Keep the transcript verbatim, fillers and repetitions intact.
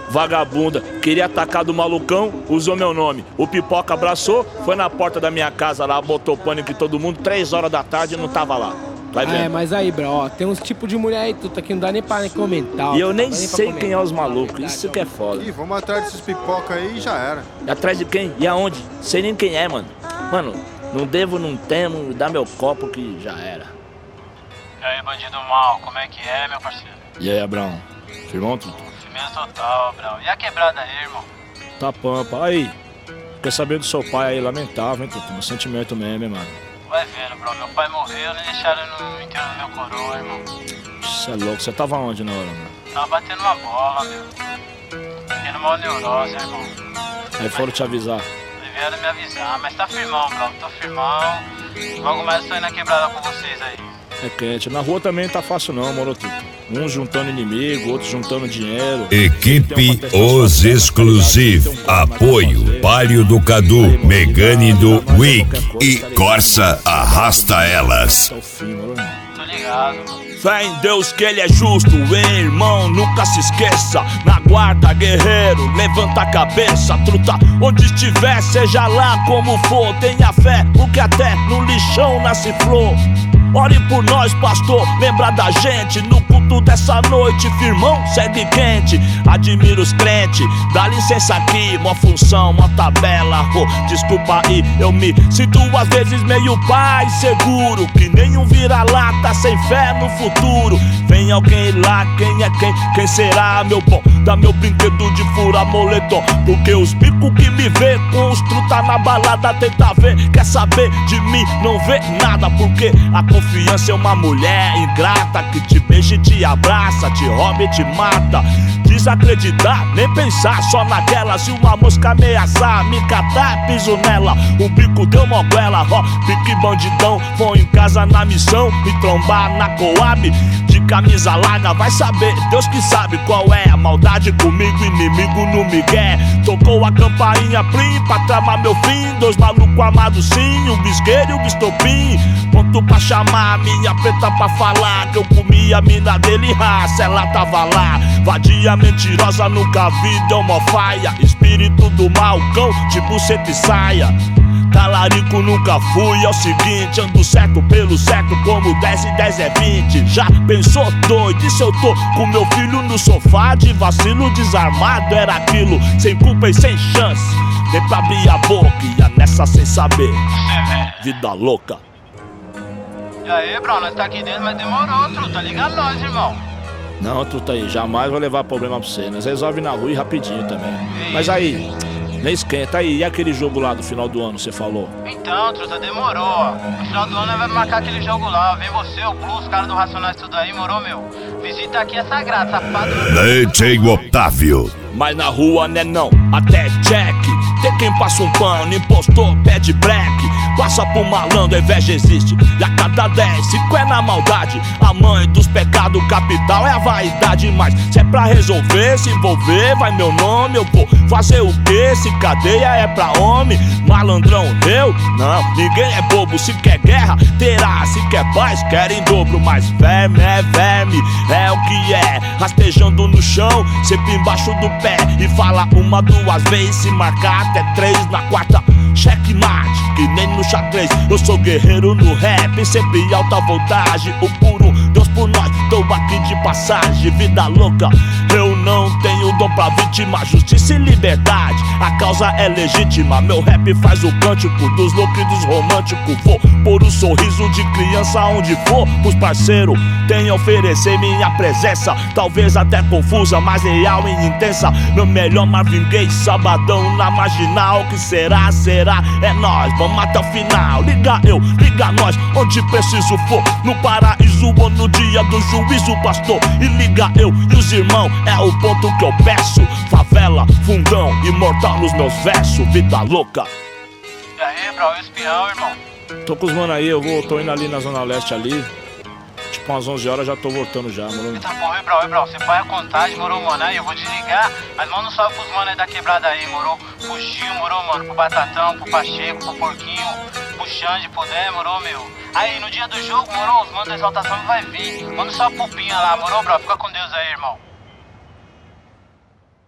vagabunda. Queria atacar do malucão, usou meu nome. O Pipoca abraçou, foi na porta da minha casa lá, botou pânico em todo mundo, três horas da tarde e não tava lá. Vai vendo. É, mas aí, bro, ó, tem uns tipos de mulher aí, tudo aqui não dá nem pra nem comentar. Ó, e eu nem nem sei quem é os malucos, isso que é foda. Ih, vamos atrás desses pipoca aí e já era. E atrás de quem? E aonde? Sei nem quem é, mano. Mano, não devo, não temo, dá meu copo que já era. E aí, bandido mal, como é que é, meu parceiro? E aí, Abrão? Firmão, tudo? Firmeza total, Abrão. E a quebrada aí, irmão? Tá pampa. Aí, quer saber do seu pai aí, lamentável, hein, Tuto? Meu sentimento mesmo, hein, mano. Vai vendo, bro. Meu pai morreu, nem deixaram no enterro do meu coroa, irmão. Você é louco, você tava onde na hora, mano? Tava batendo uma bola, meu. Tendo uma neurose, irmão. Aí foram te avisar. Vieram me avisar, mas tá firmão, bro. Tô firmão. Logo mais eu tô indo na quebrada com vocês aí. É quente. Na rua também não tá fácil não, moro, Tuto. Uns juntando inimigo, outros juntando dinheiro. Equipe Os Exclusive. Apoio Palio do Cadu, Megane do Wick e Corsa Arrasta Elas. Tô ligado, mano. Fé em Deus que ele é justo, hein, irmão, nunca se esqueça. Na guarda, guerreiro, levanta a cabeça, truta. Onde estiver, seja lá como for, tenha fé, porque até no lixão nasce flor. Ore por nós, pastor, lembra da gente. No culto dessa noite, firmão, segue quente. Admiro os crentes, dá licença aqui. Mó função, mó tabela, oh, desculpa aí. Eu me sinto às vezes meio pai seguro, que nenhum vira-lata sem fé no futuro. Vem alguém lá, quem é quem? Quem será, meu bom? Dá meu brinquedo de fura moletom, porque os bicos que me vê com os truta na balada tenta ver, quer saber de mim, não vê nada, porque a confiança é uma mulher ingrata que te beija e te abraça, te rouba e te mata. Desacreditar, nem pensar, só naquela. Se uma mosca ameaçar, me catar, piso nela. O bico deu moguela, ó, pique bandidão. Vou em casa na missão, me trombar na Coab. De camisa larga, vai saber, Deus que sabe qual é a maldade comigo, inimigo no migué. Tocou a campainha plim pra tramar meu fim. Dois malucos amados sim, o bisqueiro e o bistopim. Ponto pra chamar minha preta pra falar que eu comi a mina dele, raça, ela tava lá. Vadia mentirosa, nunca vi, deu mó faia. Espírito do mal, cão de buceta e saia. Talarico nunca fui, é o seguinte, ando certo pelo certo como dez e dez é vinte. Já pensou doido, e se eu tô com meu filho no sofá de vacilo desarmado? Era aquilo, sem culpa e sem chance. Nem pra abrir a boca, ia nessa sem saber. Vida louca. E aí, bro, nós tá aqui dentro, mas demorou, truta, liga nós, irmão. Não, truta aí, jamais vou levar problema pra você. Nós resolve na rua e rapidinho também. Ei. Mas aí, nem esquenta aí, e aquele jogo lá do final do ano, você falou? Então, truta, demorou, ó. No final do ano nós vamos marcar aquele jogo lá, ó. Vem você, o Blue, os caras do Racionais, tudo aí, morou, meu? Visita aqui é sagrado, safado. D J Otávio. Mas na rua né não, até Jack. Tem quem passa um pano, impostor, pede black. Passa por malandro, a inveja existe. E a cada dez, cinco é na maldade. A mãe dos pecados capital é a vaidade. Mas se é pra resolver, se envolver, vai meu nome. Eu vou fazer o quê? Se cadeia é pra homem. Malandrão, eu? Não, ninguém é bobo. Se quer guerra, terá. Se quer paz, quer em dobro. Mas verme é verme, é o que é. Rastejando no chão, sempre embaixo do pé. E fala uma, duas vezes, se marcar até três. Na quarta, checkmate, que nem no xadrez. Eu sou guerreiro no rap, sempre alta voltagem. O puro Deus por nós, tô aqui de passagem. Vida louca, eu não tenho dom pra vítima. Justiça e liberdade, a causa é legítima. Meu rap faz o cântico dos loucos e dos românticos. Vou pôr o sorriso de criança onde for. Os parceiros têm a oferecer minha presença. Talvez até confusa, mas real e intensa. Meu melhor Marvin Gaye, sabadão na marginal. Que será, será, é nós, vamos até o final. Liga eu, liga nós, onde preciso for. No paraíso ou no dia do juízo, pastor. E liga eu e os irmãos, é o ponto que eu peço. Favela, fundão, imortal nos meus versos. Vida louca. E aí, bro, o espião, irmão? Tô com os mano aí, eu vou, tô indo ali na Zona Leste ali. Tipo umas onze horas já tô voltando já, mano. Eita porra, bro, bro, você põe a contagem, morou, mano? Aí eu vou desligar, mas manda um salve pros mano aí da quebrada aí, morou? Pro Gil, morou, mano? Pro Batatão, pro Pacheco, pro Porquinho, pro Xande, pro Dé, morou, meu? Aí no dia do jogo, morou? Os manos da exaltação vai vir. Manda um salve pro Pinha lá, morou, bro? Fica com Deus aí, irmão.